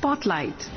Spotlight.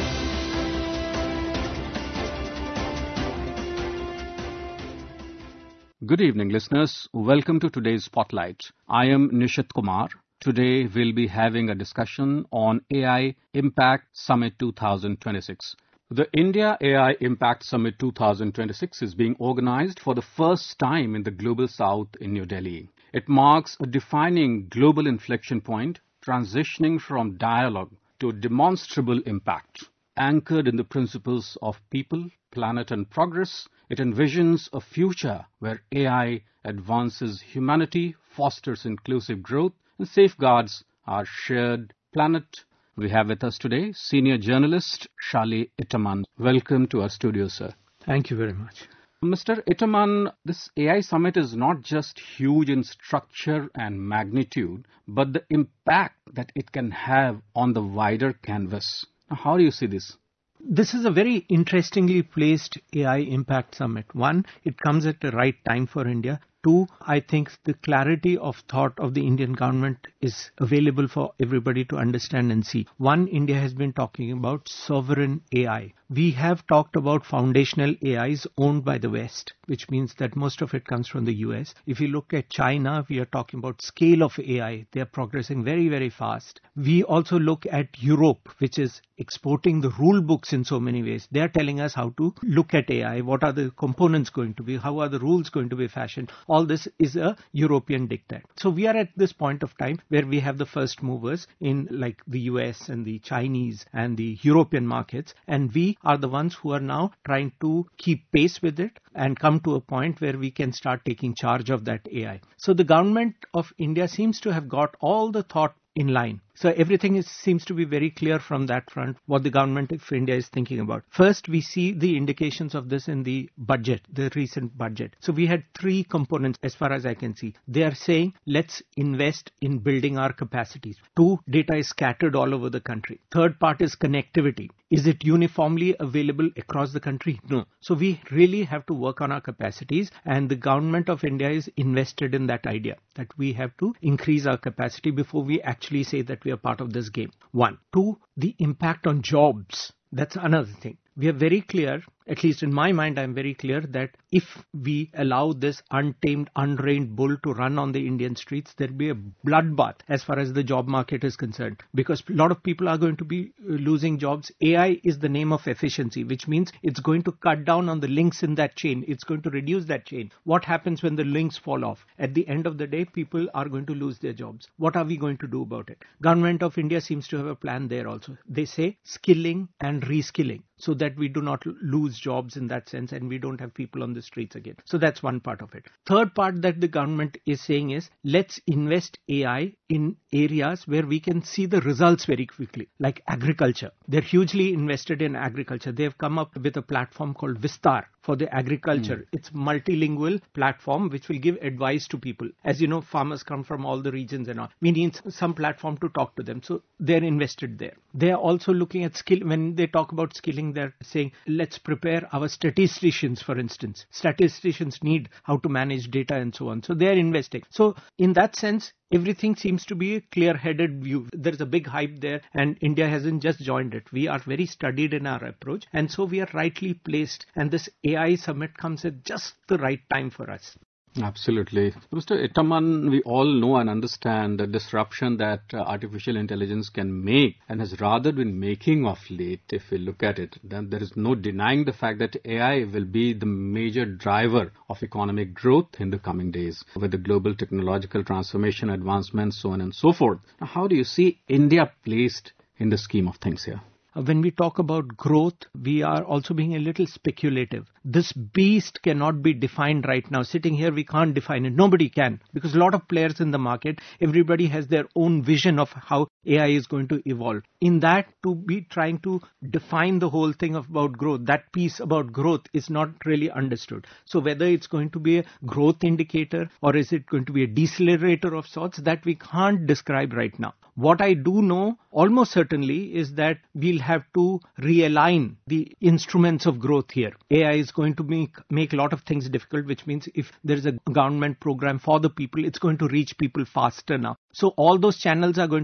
Good evening, listeners. Welcome to today's Spotlight. I am Nishit Kumar. Today, we'll be having a discussion on AI Impact Summit 2026. The India AI Impact Summit 2026 is being organized for the first time in the Global South in New Delhi. It marks a defining global inflection point, transitioning from dialogue to demonstrable impact. Anchored in the principles of people, planet and progress, it envisions a future where AI advances humanity, fosters inclusive growth, and safeguards our shared planet. We have with us today senior journalist Shali Itaman. Welcome to our studio, sir. Thank you very much. Mr. Itaman, this AI summit is not just huge in structure and magnitude, but the impact that it can have on the wider canvas. How do you see this? This is a very interestingly placed AI Impact Summit. One, it comes at the right time for India. Two, I think the clarity of thought of the Indian government is available for everybody to understand and see. One, India has been talking about sovereign AI. We have talked about foundational AIs owned by the West, which means that most of it comes from the US. If you look at China, we are talking about scale of AI. They are progressing very, very fast. We also look at Europe, which is exporting the rule books in so many ways. They are telling us how to look at AI. What are the components going to be? How are the rules going to be fashioned? All this is a European diktat. So we are at this point of time where we have the first movers in like the US and the Chinese and the European markets. And we are the ones who are now trying to keep pace with it and come to a point where we can start taking charge of that AI. So the government of India seems to have got all the thought in line. So everything seems to be very clear from that front, what the government of India is thinking about. First, we see the indications of this in the budget, the recent budget. So we had three components as far as I can see. They are saying, let's invest in building our capacities. Two, data is scattered all over the country. Third part is connectivity. Is it uniformly available across the country? No. So we really have to work on our capacities, and the government of India is invested in that idea that we have to increase our capacity before we actually say that we are part of this game. One. Two, the impact on jobs. That's another thing. We are very clear, at least in my mind, I'm very clear that if we allow this untamed, unreined bull to run on the Indian streets, there'll be a bloodbath as far as the job market is concerned. Because a lot of people are going to be losing jobs. AI is the name of efficiency, which means it's going to cut down on the links in that chain. It's going to reduce that chain. What happens when the links fall off? At the end of the day, people are going to lose their jobs. What are we going to do about it? Government of India seems to have a plan there also. They say skilling and reskilling, so that we do not lose jobs in that sense and we don't have people on the streets again. So that's one part of it. Third part that the government is saying is, let's invest AI in areas where we can see the results very quickly, like agriculture. They're hugely invested in agriculture. They've come up with a platform called Vistar for the agriculture. It's multilingual platform which will give advice to people. As you know, farmers come from all the regions and all. We need some platform to talk to them. So they're invested there. They are also looking at skill. When they talk about skilling, they're saying, let's prepare our statisticians, for instance. Statisticians need how to manage data and so on. So they're investing. So in that sense, everything seems to be a clear-headed view. There's a big hype there and India hasn't just joined it. We are very studied in our approach, and so we are rightly placed, and this AI summit comes at just the right time for us. Absolutely. Mr. Itaman, we all know and understand the disruption that artificial intelligence can make and has rather been making of late. If we look at it, then there is no denying the fact that AI will be the major driver of economic growth in the coming days with the global technological transformation, advancements, so on and so forth. Now, how do you see India placed in the scheme of things here? When we talk about growth, we are also being a little speculative. This beast cannot be defined right now. Sitting here, we can't define it. Nobody can, because a lot of players in the market, everybody has their own vision of how AI is going to evolve. In that, to be trying to define the whole thing about growth, that piece about growth is not really understood. So whether it's going to be a growth indicator or is it going to be a decelerator of sorts, that we can't describe right now. What I do know almost certainly is that we'll have to realign the instruments of growth here. AI is going to make a lot of things difficult, which means if there is a government program for the people, it's going to reach people faster now. So all those channels are going to reduce.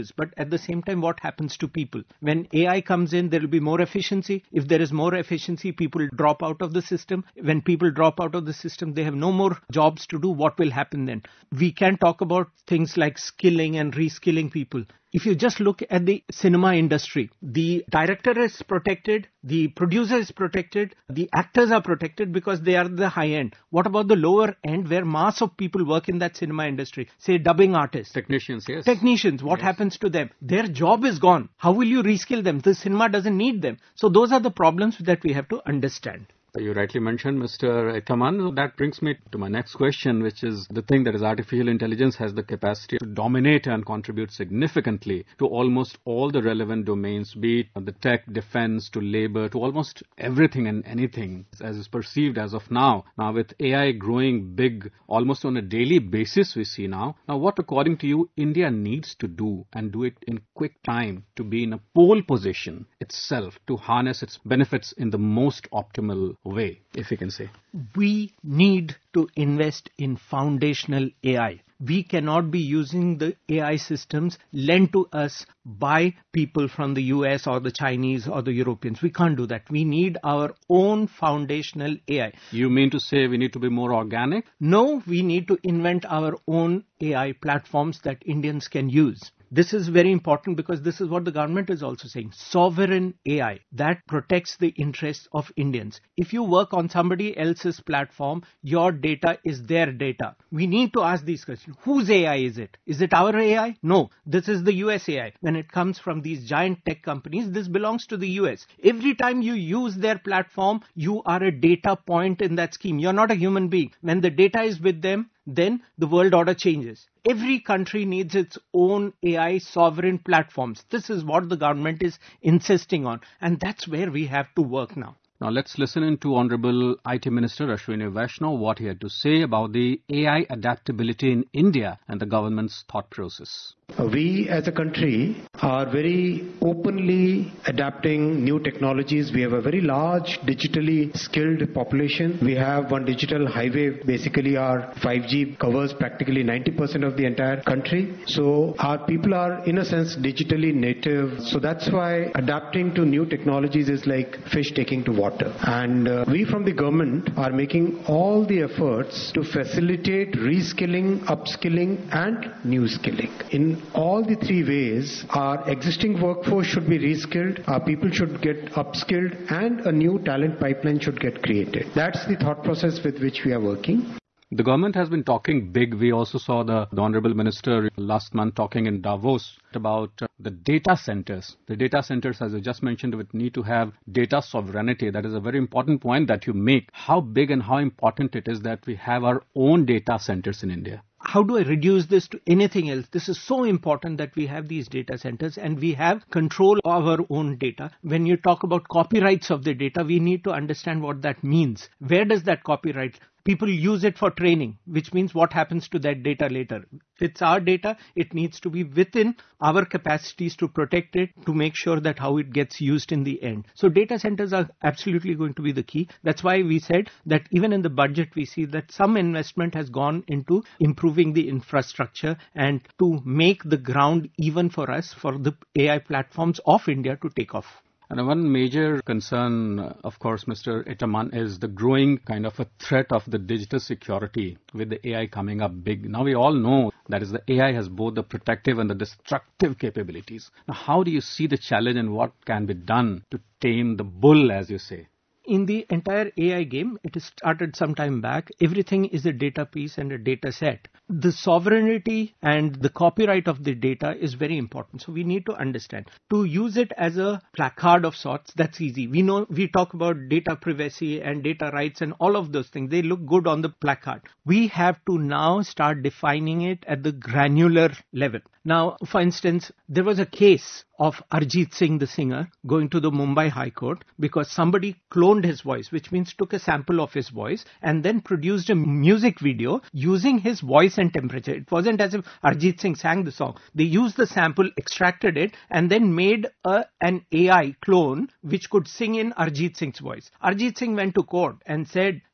used. But at the same time, what happens to people? When AI comes in, there will be more efficiency. If there is more efficiency, people drop out of the system. When people drop out of the system, they have no more jobs to do. What will happen then? We can talk about things like skilling and reskilling people. If you just look at the cinema industry, the director is protected, the producer is protected, the actors are protected because they are the high end. What about the lower end where mass of people work in that cinema industry? Say dubbing artists. Technicians, yes. Technicians, what happens to them? Their job is gone. How will you reskill them? The cinema doesn't need them. So those are the problems that we have to understand. You rightly mentioned, Mr. Etaman. That brings me to my next question, which is the thing that is artificial intelligence has the capacity to dominate and contribute significantly to almost all the relevant domains, be it the tech, defense, to labor, to almost everything and anything as is perceived as of now. Now, with AI growing big almost on a daily basis, we see now. Now, what according to you, India needs to do and do it in quick time to be in a pole position itself to harness its benefits in the most optimal way, if you can say? We need to invest in foundational AI. We cannot be using the AI systems lent to us by people from the US or the Chinese or the Europeans. We can't do that. We need our own foundational AI. You mean to say we need to be more organic? No, we need to invent our own AI platforms that Indians can use. This is very important because this is what the government is also saying. Sovereign AI that protects the interests of Indians. If you work on somebody else's platform, your data is their data. We need to ask these questions. Whose AI is it? Is it our AI? No, this is the US AI. When it comes from these giant tech companies, this belongs to the US. Every time you use their platform, you are a data point in that scheme. You're not a human being. When the data is with them, then the world order changes. Every country needs its own AI sovereign platforms. This is what the government is insisting on. And that's where we have to work now. Now let's listen in to Honorable IT Minister Ashwini Vaishnaw, what he had to say about the AI adaptability in India and the government's thought process. We as a country are very openly adapting new technologies. We have a very large digitally skilled population. We have one digital highway. Basically our 5G covers practically 90% of the entire country. So our people are in a sense digitally native. So that's why adapting to new technologies is like fish taking to water. And we from the government are making all the efforts to facilitate reskilling, upskilling and new skilling. In all the three ways, our existing workforce should be reskilled, our people should get upskilled and a new talent pipeline should get created. That's the thought process with which we are working. The government has been talking big. We also saw the Honorable Minister last month talking in Davos about the data centers. The data centers, as I just mentioned, would need to have data sovereignty. That is a very important point that you make. How big and how important it is that we have our own data centers in India. How do I reduce this to anything else? This is so important that we have these data centers and we have control of our own data. When you talk about copyrights of the data, we need to understand what that means. Where does that copyright? People use it for training, which means what happens to that data later. If it's our data, it needs to be within our capacities to protect it, to make sure that how it gets used in the end. So data centers are absolutely going to be the key. That's why we said that even in the budget, we see that some investment has gone into improving the infrastructure and to make the ground even for us, for the AI platforms of India to take off. And one major concern, of course, Mr. Etaman, is the growing kind of a threat of the digital security with the AI coming up big. Now we all know that is the AI has both the protective and the destructive capabilities. Now how do you see the challenge and what can be done to tame the bull, as you say? In the entire AI game, it started some time back. Everything is a data piece and a data set. The sovereignty and the copyright of the data is very important. So we need to understand. To use it as a placard of sorts, that's easy. We know, we talk about data privacy and data rights and all of those things. They look good on the placard. We have to now start defining it at the granular level. Now, for instance, there was a case of Arijit Singh, the singer, going to the Mumbai High Court because somebody cloned his voice, which means took a sample of his voice and then produced a music video using his voice and temperature. It wasn't as if Arijit Singh sang the song. They used the sample, extracted it, and then made an AI clone which could sing in Arijit Singh's voice. Arijit Singh went to court and said,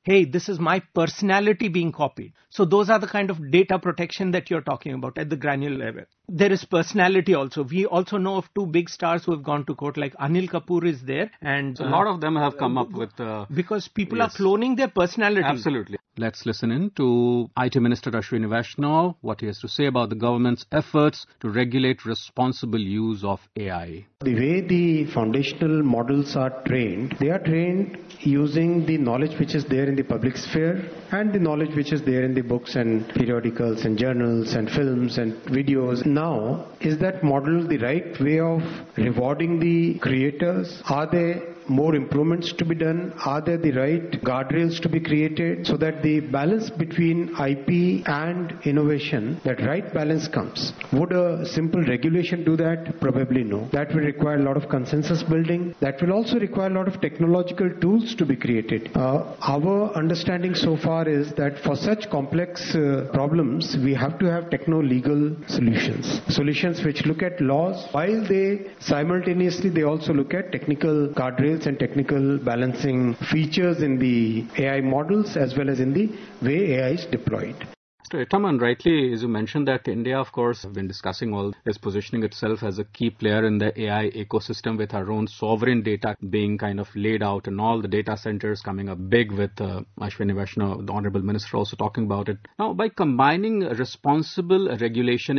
hey, this is my personality being copied. So those are the kind of data protection that you're talking about at the granular level. There is personality also. We also know of two big stars who have gone to court, like Anil Kapoor is there. And so a lot of them have come up with... because people are cloning their personality. Absolutely. Let's listen in to IT Minister Ashwini Vaishnaw, what he has to say about the government's efforts to regulate responsible use of AI. The way the foundational models are trained, they are trained using the knowledge which is there in the public sphere and the knowledge which is there in the books and periodicals and journals and films and videos. Now, is that model the right way of rewarding the creators? Are there more improvements to be done? Are there the right guardrails to be created so that the balance between IP and innovation, that right balance comes? Would a simple regulation do that? Probably no. That will require a lot of consensus building. That will also require a lot of technological tools to be created. Our understanding so far is that for such complex problems, we have to have techno-legal solutions. Solutions which look at laws while they simultaneously they also look at technical guardrails and technical balancing features in the AI models as well as in the way AI is deployed. Mr. Itaman, rightly, as you mentioned that India, of course, have been discussing is positioning itself as a key player in the AI ecosystem with our own sovereign data being kind of laid out and all the data centers coming up big with Ashwini Vaishnaw, the Honorable Minister, also talking about it. Now, by combining responsible regulation,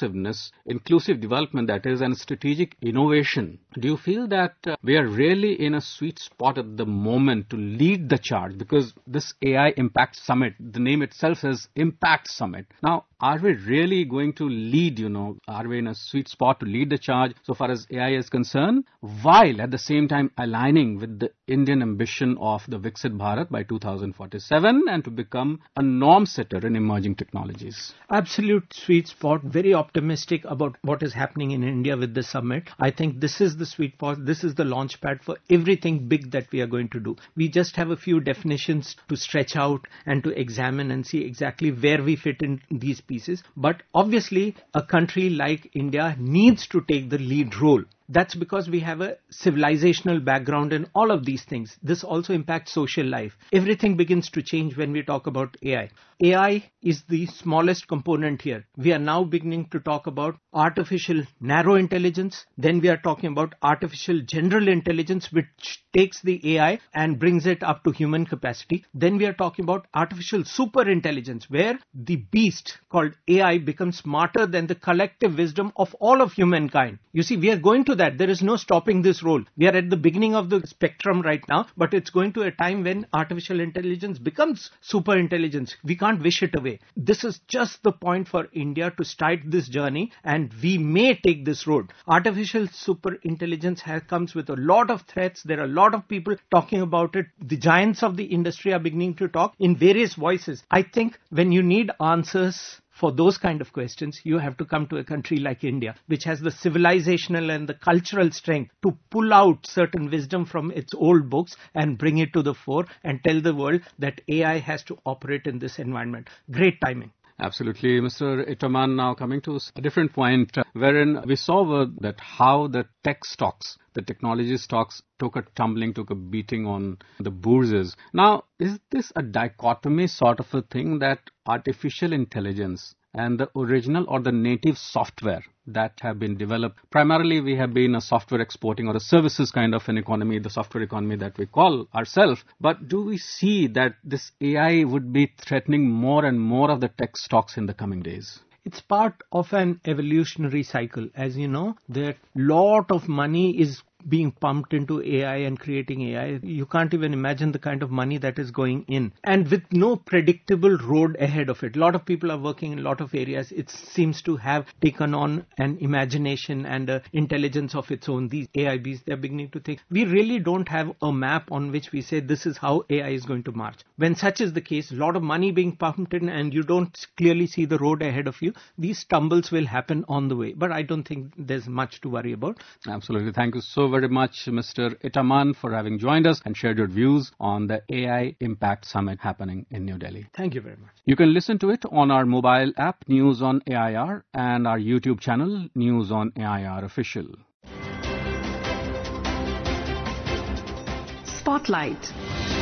inclusive development, that is, and strategic innovation, do you feel that we are really in a sweet spot at the moment to lead the charge? Because this AI Impact Summit, the name itself says Impact Summit. Now, are we really going to lead, are we in a sweet spot to lead the charge so far as AI is concerned, while at the same time aligning with the Indian ambition of the Viksit Bharat by 2047 and to become a norm setter in emerging technologies? Absolute sweet spot. Very optimistic about what is happening in India with the summit. I think this is the sweet spot. This is the launch pad for everything big that we are going to do. We just have a few definitions to stretch out and to examine and see exactly where we fit in these pieces. But obviously, a country like India needs to take the lead role. That's because we have a civilizational background in all of these things. This also impacts social life. Everything begins to change when we talk about AI. AI is the smallest component here. We are now beginning to talk about artificial narrow intelligence. Then we are talking about artificial general intelligence, which takes the AI and brings it up to human capacity. Then we are talking about artificial super intelligence, where the beast called AI becomes smarter than the collective wisdom of all of humankind. You see, we are going to that. There is no stopping this role. We are at the beginning of the spectrum right now, but it's going to a time when artificial intelligence becomes super intelligence. We can't wish it away. This is just the point for India to start this journey, and we may take this road. Artificial super intelligence comes with a lot of threats. There are a lot of people talking about it. The giants of the industry are beginning to talk in various voices. I think when you need answers for those kind of questions, you have to come to a country like India, which has the civilizational and the cultural strength to pull out certain wisdom from its old books and bring it to the fore and tell the world that AI has to operate in this environment. Great timing. Absolutely. Mr. Itaman, now coming to a different point, wherein we saw that how the tech stocks, the technology stocks took a beating on the bourses. Now, is this a dichotomy sort of a thing that artificial intelligence and the original or the native software that have been developed, primarily we have been a software exporting or a services kind of an economy, the software economy that we call ourselves, but do we see that this AI would be threatening more and more of the tech stocks in the coming days? It's part of an evolutionary cycle. As you know, there lot of money is being pumped into AI and creating AI. You can't even imagine the kind of money that is going in, and with no predictable road ahead of it. A lot of people are working in a lot of areas. It seems to have taken on an imagination and an intelligence of its own. These AIBs, they're beginning to think. We really don't have a map on which we say this is how AI is going to march. When such is the case, a lot of money being pumped in and you don't clearly see the road ahead of you, these stumbles will happen on the way. But I don't think there's much to worry about. Absolutely. Thank you so very much, Mr. Itaman, for having joined us and shared your views on the AI Impact Summit happening in New Delhi. Thank you very much. You can listen to it on our mobile app, News on AIR, and our YouTube channel, News on AIR Official. Spotlight.